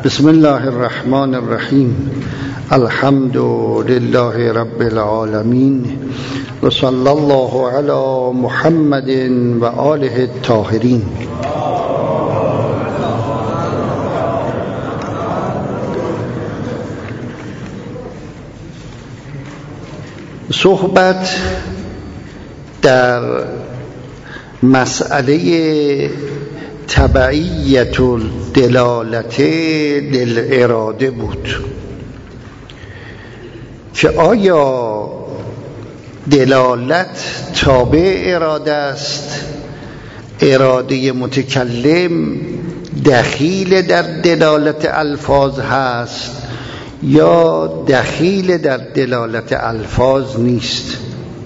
بسم الله الرحمن الرحیم. الحمد لله رب العالمین و صلی الله علی محمد و آله الطاهرین. صحبت در مسئله تبعیت الدلالت للاراده بود که آیا دلالت تابع اراده است، اراده متکلم دخیل در دلالت الفاظ هست یا دخیل در دلالت الفاظ نیست.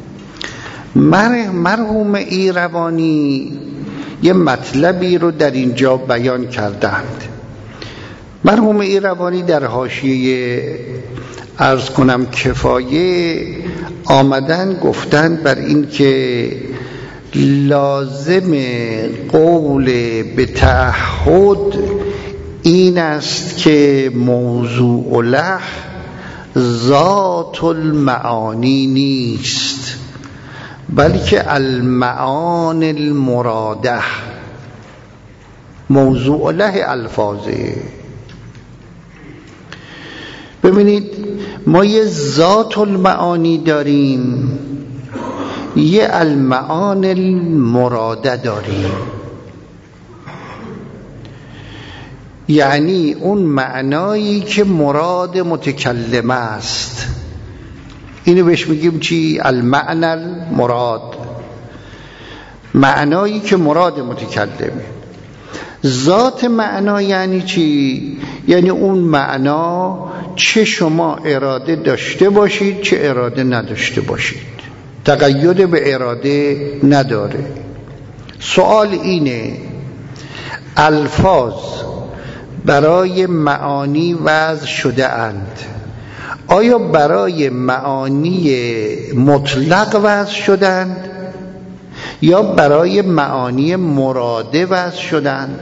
مرحوم ایروانی یه مطلبی رو در اینجا بیان کردند. مرحوم ایروانی در حاشیه عرض کنم کفایه آمدن گفتند بر این که لازم قول به تعهد این است که موضوع له ذات المعانی نیست، بلکه المعان المراده. موضوع له الفاظه. ببینید ما یه ذات المعانی داریم، یه المعان المراده داریم، یعنی اون معنایی که مراد متکلم است. اینو بهش میگیم چی؟ المعنى المراد، معنایی که مراد متکلمه. ذات معنا یعنی چی؟ یعنی اون معنا چه شما اراده داشته باشید چه اراده نداشته باشید، تقید به اراده نداره. سوال اینه الفاظ برای معانی وضع شده اند، آیا برای معانی مطلق وضع شدند یا برای معانی مراده وضع شدند؟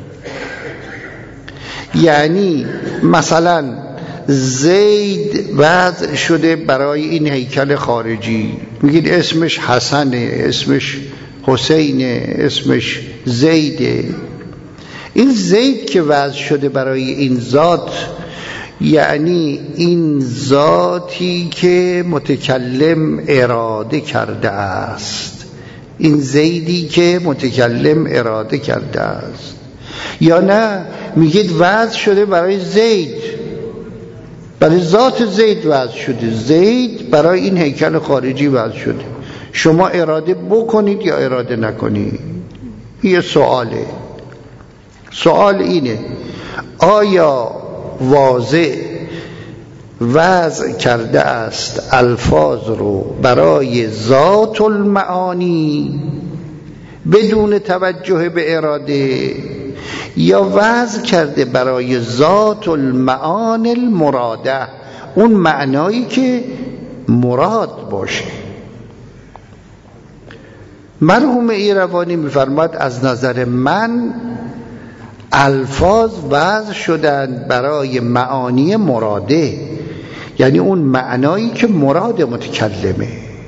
یعنی مثلا زید وضع شده برای این هیکل خارجی، میگید اسمش حسنه، اسمش حسینه، اسمش زیده. این زید که وضع شده برای این ذات، یعنی این ذاتی که متکلم اراده کرده است، این زیدی که متکلم اراده کرده است. یا نه میگید وضع شده برای زید، برای ذات زید وضع شده، زید برای این هیکل خارجی وضع شده، شما اراده بکنید یا اراده نکنید. یه سواله. سوال اینه آیا واضح وضع کرده است الفاظ رو برای ذات المعانی بدون توجه به اراده، یا وضع کرده برای ذات المعان المراده، اون معنایی که مراد باشه؟ مرحوم ایروانی میفرماد از نظر من الفاظ وضع شدند برای معانی مراده، یعنی اون معنایی که مراد متکلمه.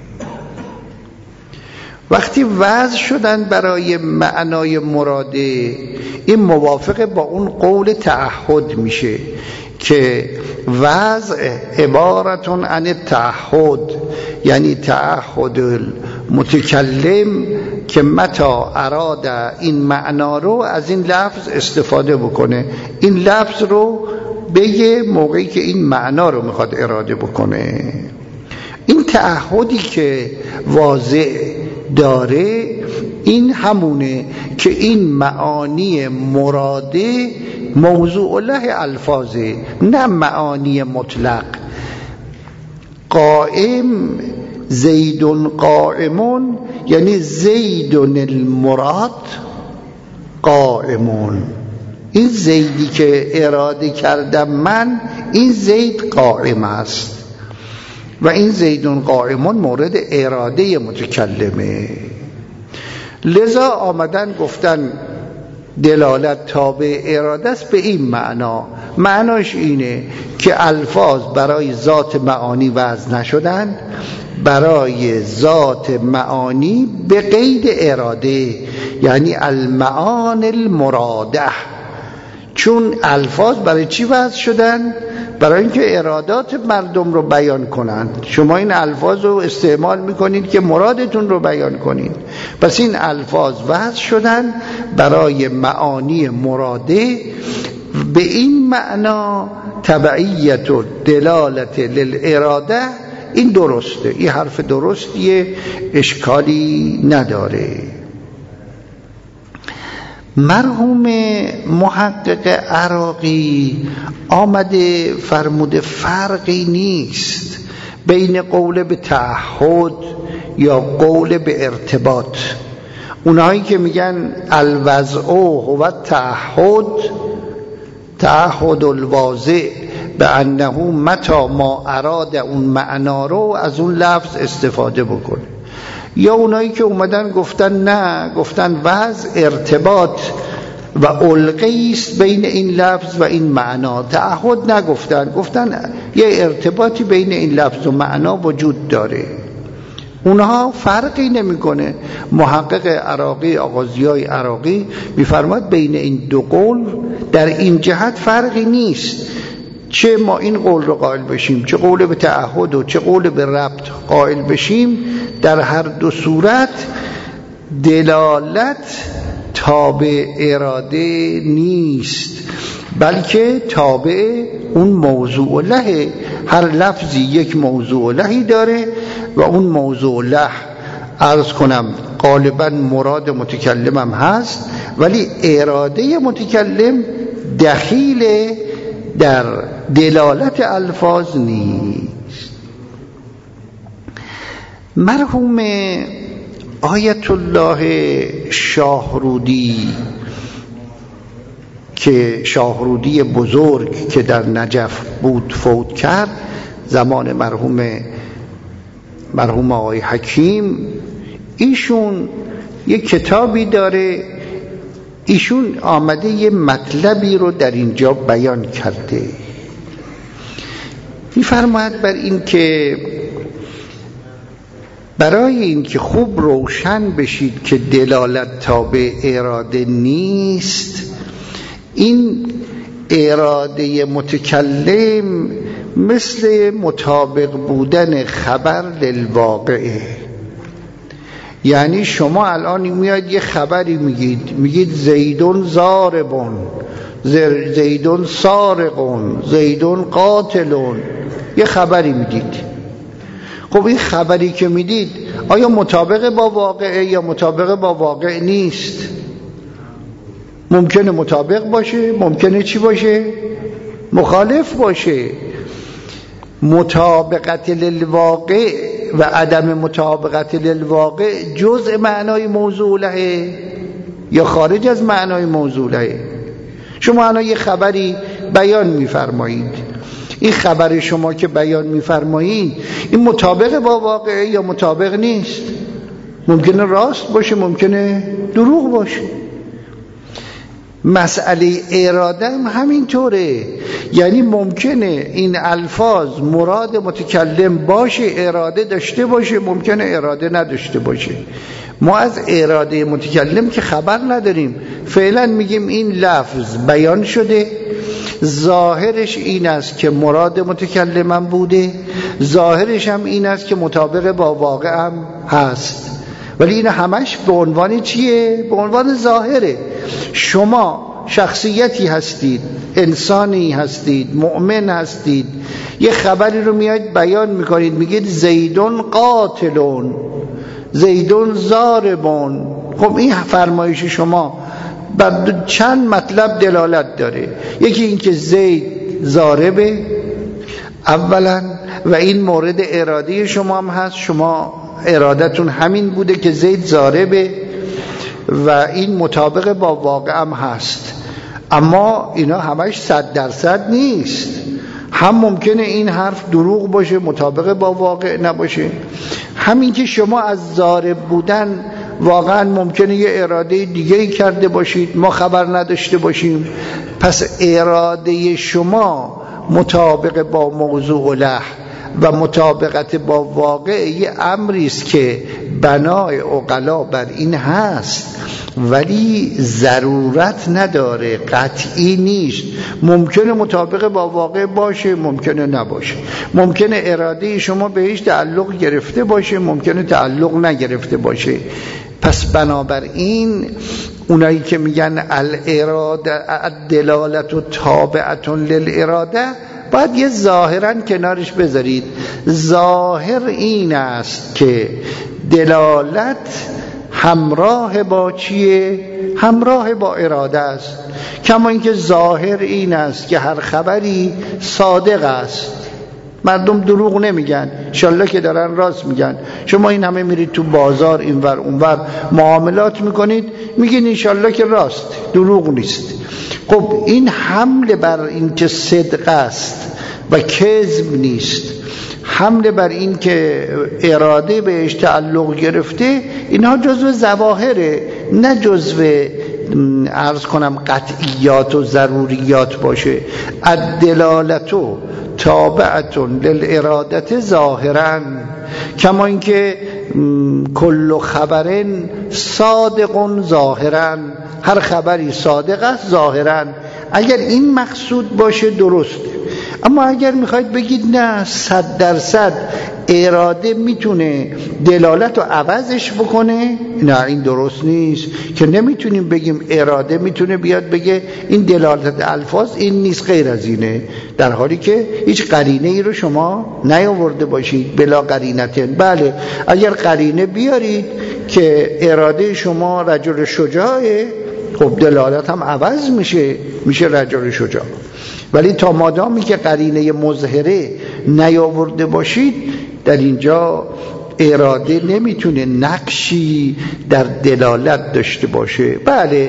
وقتی وضع شدند برای معنای مراده، این موافق با اون قول تعهد میشه که وضع عبارتون عن تعهد، یعنی تعهد المتکلم که متا اراد این معنا رو از این لفظ استفاده بکنه، این لفظ رو بگه موقعی که این معنا رو میخواد اراده بکنه. این تعهدی که واضح داره این همونه که این معانی مراده موضوع له الفاظه، نه معانی مطلق. قائم زید قائمون یعنی زید المراد قائمون، این زیدی که اراده کردم من، این زید قائم است و این زیدون قائمون مورد اراده متکلمه. لذا آمدن گفتن دلالت تابع اراده است به این معناش اینه که الفاظ برای ذات معانی وضع نشدن، برای ذات معانی به قید اراده، یعنی المعانی المراده. چون الفاظ برای چی وضع شدن؟ برای اینکه ارادات مردم رو بیان کنند. شما این الفاظ رو استعمال میکنید که مرادتون رو بیان کنید، پس این الفاظ وضع شدن برای معانی مراده. به این معنا تبعیت و دلالت للاراده، این درسته، این حرف درستیه، اشکالی نداره. مرحوم محقق عراقی آمده فرموده فرقی نیست بین قول به تعهد یا قول به ارتباط. اونهایی که میگن الوضع هو تعهد الواضع به انه متا ما اراد اون معنا رو از اون لفظ استفاده بکنه، یا اونایی که اومدن گفتن نه، گفتن وضع ارتباط و القی است بین این لفظ و این معنا. تعهد نگفتن، گفتن یه ارتباطی بین این لفظ و معنا وجود داره. اونها فرقی نمیکنه. محقق عراقی، آقا ضیای عراقی میفرماد بین این دو قول در این جهت فرقی نیست، چه ما این قول رو قائل بشیم، چه قول به تعهد و چه قول به ربط قائل بشیم، در هر دو صورت دلالت تابع اراده نیست، بلکه تابع اون موضوع له. هر لفظی یک موضوع لهی داره و اون موضوع له عرض کنم غالبا مراد متکلمم هست، ولی اراده متکلم دخیل در دلالت الفاظ نیست. مرحوم آیت الله شاهرودی که شاهرودی بزرگ که در نجف بود فوت کرد، زمان مرحوم آقای حکیم، ایشون یک کتابی داره، ایشون آمده یه مطلبی رو در اینجا بیان کرده. می‌فرماید بر این که برای این که خوب روشن بشید که دلالت تابع اراده نیست، این اراده متکلم مثل مطابق بودن خبر للواقعه. یعنی شما الان میاد یه خبری میگید زیدون ضاربون، زیدون سارقون، زیدون قاتلون، یه خبری میدید. خب این خبری که میدید آیا مطابق با واقعه یا مطابق با واقع نیست؟ ممکنه مطابق باشه، ممکنه چی باشه؟ مخالف باشه. مطابقت للواقع و عدم مطابقت للواقع جزء معنای موضوع له یا خارج از معنای موضوع له؟ شما الان یه خبری بیان میفرمایید، این خبر شما که بیان میفرمایید این مطابق با واقعه یا مطابق نیست؟ ممکنه راست باشه، ممکنه دروغ باشه. مسئله اراده هم همینطوره، یعنی ممکنه این الفاظ مراد متکلم باشه، اراده داشته باشه، ممکنه اراده نداشته باشه. ما از اراده متکلم که خبر نداریم، فعلا میگیم این لفظ بیان شده، ظاهرش این است که مراد متکلمم بوده، ظاهرش هم این است که مطابق با واقع هم هست، ولی این همش به عنوان چیه؟ به عنوان ظاهره. شما شخصیتی هستید، انسانی هستید، مؤمن هستید، یه خبری رو میاد بیان میکنید، میگید زیدون قاتلون، زیدون ضاربون. خب این فرمایش شما بر چند مطلب دلالت داره. یکی این که زید ضاربه اولا، و این مورد اراده شما هم هست، شما ارادتون همین بوده که زید ضاربه و این مطابق با واقع هم هست. اما اینا همش 100% نیست، هم ممکنه این حرف دروغ باشه، مطابق با واقع نباشه. همین که شما از ضارب بودن واقعا ممکنه یه اراده دیگه‌ای کرده باشید ما خبر نداشته باشیم. پس اراده شما مطابق با موضوع و لحن و مطابقت با واقع یه امری است که بنای عقلا بر این هست، ولی ضرورت نداره، قطعی نیست. ممکنه مطابق با واقع باشه، ممکنه نباشه. ممکنه اراده شما بهش تعلق گرفته باشه، ممکنه تعلق نگرفته باشه. پس بنابراین اونایی که میگن الاراده الدلالت تابعه للاراده باید یه ظاهرا کنارش بذارید. ظاهر این است که دلالت همراه با چیه؟ همراه با اراده است. کما اینکه ظاهر این است که هر خبری صادق است. مردم دروغ نمیگن، انشالله که دارن راست میگن. شما این همه میرید تو بازار اینور اونور معاملات میکنید، میگین انشالله که راست، دروغ نیست. خب این حمله بر این که صدق است و کذب نیست، حمله بر این که اراده بهش تعلق گرفته، اینها جزو ظواهره، نه جزو عرض کنم قطعیات و ضروریات باشه. الدلالتو تابعتون للارادت ظاهرا، کما اینکه کل خبرن صادقون ظاهرا، هر خبری صادق است ظاهرا. اگر این مقصود باشه درسته. اما اگر میخواید بگید نه 100% اراده میتونه دلالت رو عوضش بکنه، نه این درست نیست، که نمیتونیم بگیم اراده میتونه بیاد بگه این دلالت الفاظ این نیست غیر از اینه، در حالی که هیچ قرینه ای رو شما نیاورده باشید. بلا قرینتن، بله اگر قرینه بیارید که اراده شما رجل شجاعه، خب دلالت هم عوض میشه رجل شجاع. ولی تا مادامی که قرینه مظهره نیاورده باشید، در اینجا اراده نمیتونه نقشی در دلالت داشته باشه. بله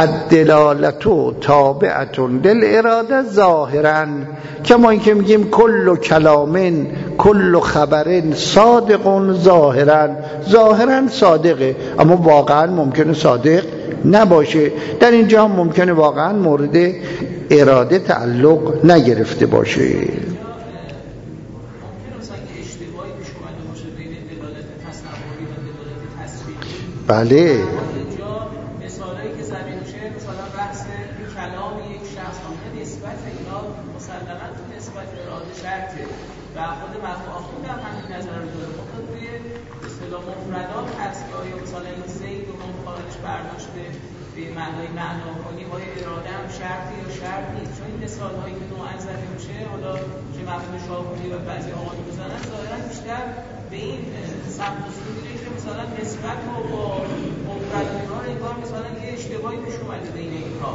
الدلالتو تابعتون للاراده ظاهرا، کما اینکه میگیم کل کلامن کل خبرن صادقون ظاهرا، ظاهرا صادقه اما واقعا ممکنه صادق نباشه. در اینجا هم ممکنه واقعا مورد اراده تعلق نگرفته باشه. بله اینجا مثالایی که زمین میشه، مثلا بحث کلام یک شخص ممکن نسبت اینا مسلماً نسبت اراده شرطه و خود مفاهیم هم همین نظر رو داره. ممکن توی اصطلاح مفردات هست که آیا مثلا این زید و خارجش برداشته به معنای معنا کنیم، آیا اراده هم شرطی یا شرط نیست؟ چون این مثال‌هایی که نوعاً زده میشه، حالا که مفهوم شاهدی و بعضی آقایون میزنن، ظاهراً بیشتر به این سمت و سو میره که مثلا نسبت رو با مفردها رو انگار مثلا یه اشتباهی پیش اومده بین اینها.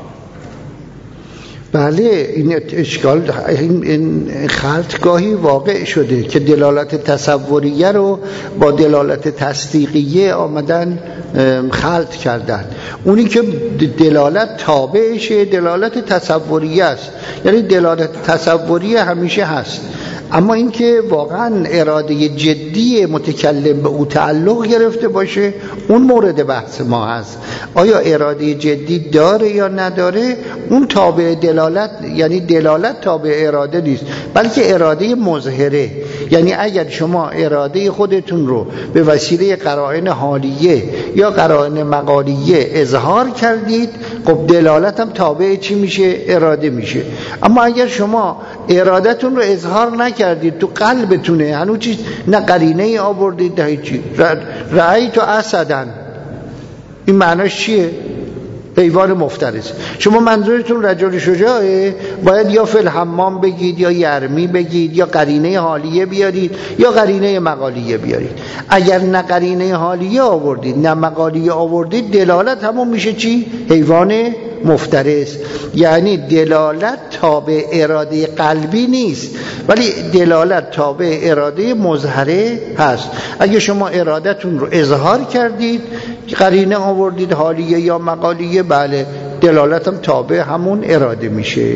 بله این اشکال، این خلط گاهی واقع شده که دلالت تصوریه رو با دلالت تصدیقیه آمدن خلط کردن. اونی که دلالت تابعشه دلالت تصوریه است، یعنی دلالت تصوریه همیشه هست، اما اینکه واقعا اراده جدی متکلم به او تعلق گرفته باشه اون مورد بحث ما هست. آیا اراده جدی داره یا نداره، اون تابع دلالت، یعنی دلالت تابع اراده نیست بلکه اراده مظهره. یعنی اگر شما اراده خودتون رو به وسیله قرائن حالیه یا قرائن مقالیه اظهار کردید، خب دلالت هم تابع چی میشه؟ اراده میشه. اما اگر شما ارادتون رو اظهار نکردید، تو قلبتونه، هنوز چیز نه قرینه ای آوردید نه هیچی، رأیت اسدن، این معناش چیه؟ حیوان مفترس. شما منظورتون رجل شجاعه، باید یا فی الحمام بگید یا یرمی بگید یا قرینه حالیه بیارید یا قرینه مقالیه بیارید. اگر نه قرینه حالیه آوردید نه مقالیه آوردید، دلالت همون میشه چی؟ حیوان مفترس. یعنی دلالت تابع اراده قلبی نیست ولی دلالت تابع اراده مظهره هست. اگه شما ارادتون رو اظهار کردید، قرینه آوردید حالیه یا مقالیه، بله دلالت هم تابع همون اراده میشه.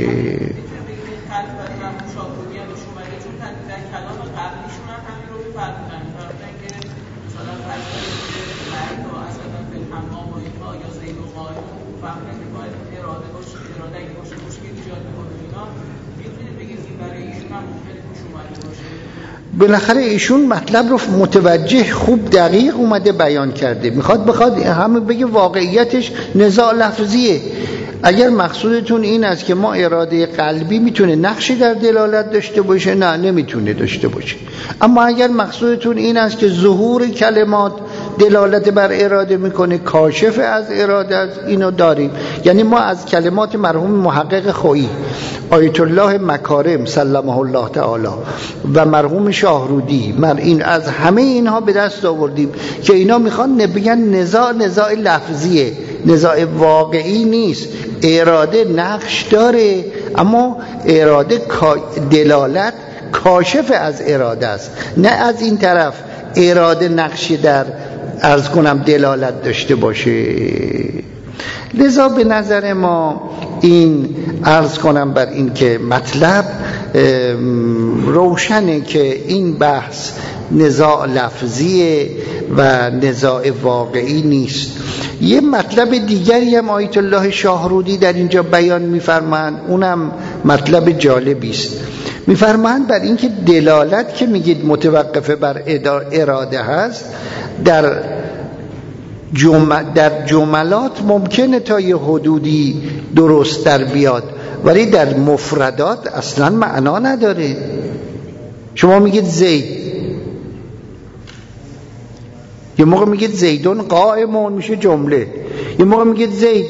فهمیدن که باید اراده باشه، اراده اگه باشه مشکل ایجاد میکنه اینا، میتونید بگید این برای ایشون هم ممکنه پیش اومده باشه؟ بالاخره ایشون مطلب رو متوجه خوب دقیق اومده بیان کرده، بخواد همه بگه واقعیتش نزاع لفظیه. اگر مقصودتون این است که ما اراده قلبی میتونه نقشی در دلالت داشته باشه، نه نمیتونه داشته باشه. اما اگر مقصودتون این است که ظهور کلمات دلالت بر اراده میکنه، کاشف از اراده است، اینو داریم. یعنی ما از کلمات مرحوم محقق خویی آیت الله مکارم سلمه الله تعالی و مرحوم شاهرودی این از همه اینها به دست آوردیم که اینا میخوان بگن نزاع لفظیه، نزاع واقعی نیست. اراده نقش داره، اما اراده دلالت کاشف از اراده است، نه از این طرف اراده نقشی در عرض کنم دلالت داشته باشه. لذا به نظر ما این عرض کنم بر این که مطلب روشنه که این بحث نزاع لفظیه و نزاع واقعی نیست. یه مطلب دیگری هم آیت الله شاهرودی در اینجا بیان می‌فرمایند، اونم مطلب جالبی است. می‌فرمایند بر این که دلالت که میگید متوقف بر اراده هست، در جملات ممکنه تا یه حدودی درست در بیاد، ولی در مفردات اصلا معنا نداره. شما میگید زید، یه موقع میگید زیدون قائمون میشه جمله، یه موقع میگید زید.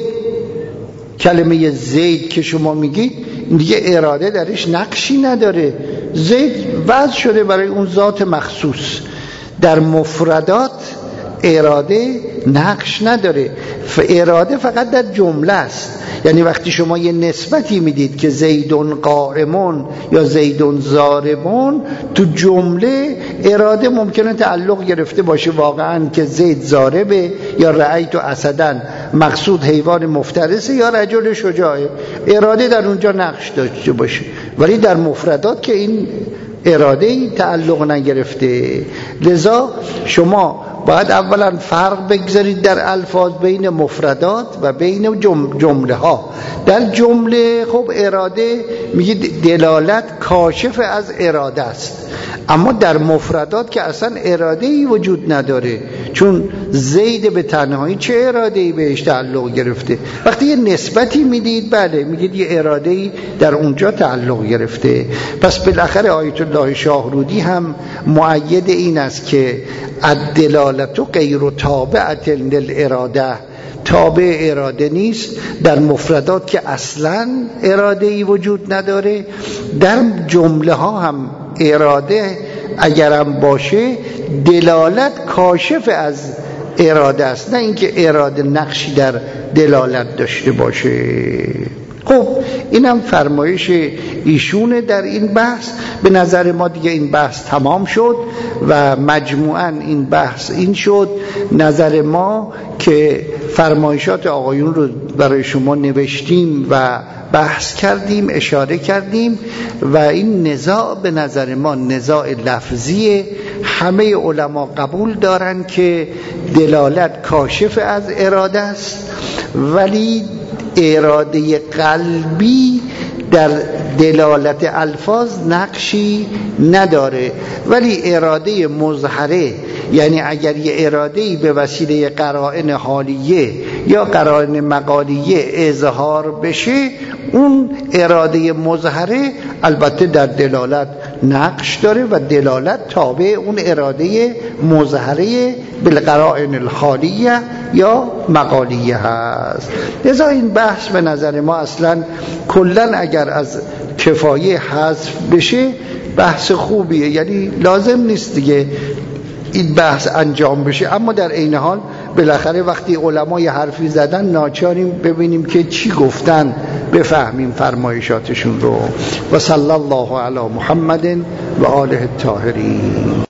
کلمه زید که شما میگید این دیگه اراده درش نقشی نداره، زید وضع شده برای اون ذات مخصوص. در مفردات اراده نقش نداره، اراده فقط در جمله است. یعنی وقتی شما یه نسبتی میدید که زیدون قائمون یا زیدون ضاربون، تو جمله اراده ممکنه تعلق گرفته باشه واقعا که زید ضاربه، یا رأیت اسدن مقصود حیوان مفترسه، یا رجل شجاعه. اراده در اونجا نقش داشته باشه، ولی در مفردات که این اراده تعلق نگرفته. لذا شما باید اولا فرق بگذارید در الفاظ بین مفردات و بین جمله ها. در جمله خب اراده میگید دلالت کاشف از اراده است، اما در مفردات که اصلا اراده ای وجود نداره، چون زید به تنهایی چه اراده ای بهش تعلق گرفته. وقتی یه نسبتی میدید بله میگید یه اراده ای در اونجا تعلق گرفته. پس بالاخره آیت الله شاهرودی هم مؤید این است که الدلالت غیر تابعة للاراده، تابع اراده نیست. در مفردات که اصلا اراده ای وجود نداره، در جمله ها هم اراده اگرم باشه دلالت کاشف از اراده است، نه اینکه اراده نقشی در دلالت داشته باشه. خب اینم فرمایش ایشونه در این بحث. به نظر ما دیگه این بحث تمام شد و مجموعاً این بحث این شد. نظر ما که فرمایشات آقایون رو برای شما نوشتیم و بحث کردیم، اشاره کردیم و این نزاع به نظر ما نزاع لفظیه. همه علما قبول دارن که دلالت کاشف از اراده است، ولی اراده قلبی در دلالت الفاظ نقشی نداره. ولی اراده مظهره، یعنی اگر یه اراده‌ای به وسیله قرائن حالیه یا قرائن مقالیه اظهار بشه، اون اراده مظهره البته در دلالت نقش داره و دلالت تابع اون اراده مظهره بالقرائن الحالیه یا مقالیه هست. لذا این بحث به نظر ما اصلا کلن اگر از کفایه حذف بشه بحث خوبیه، یعنی لازم نیست دیگه این بحث انجام بشه. اما در عین حال بالاخره وقتی علما یه حرفی زدن ناچاریم ببینیم که چی گفتن، بفهمیم فرمایشاتشون رو. و صلی الله علی محمد و آله الطاهرین.